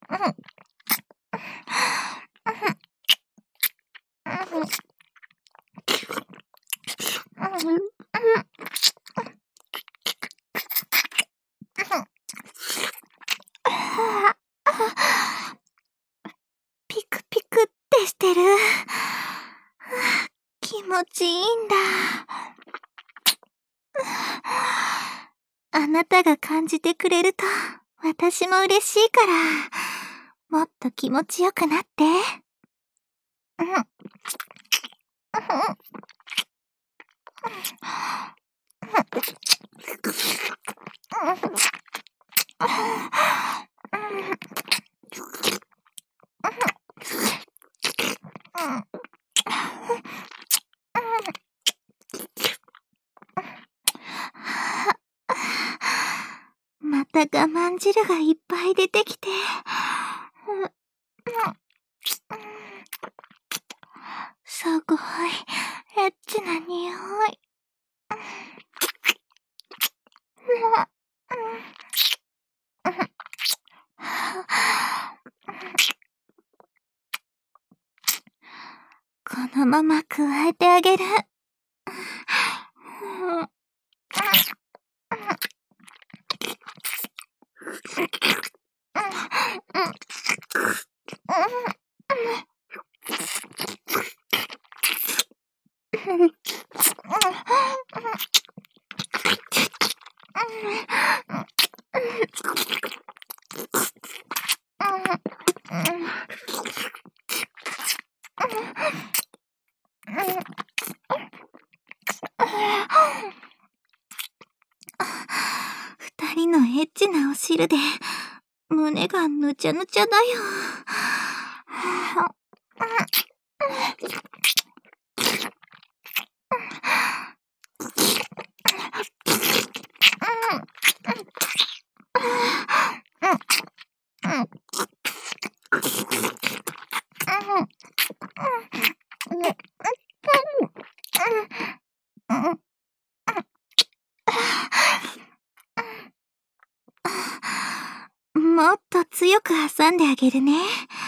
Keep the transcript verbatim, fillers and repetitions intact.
ピクピクってしてる。気持ちいいんだ。あなたが感じてくれると私も嬉しいから、もっと気持ちよくなって。うん。また我慢汁がいっぱい出てきて、すごいエッチな匂い。このまま加えてあげる。二人のエッチなお汁で胸がぬちゃぬちゃだよ。もっと強く挟んであげるね。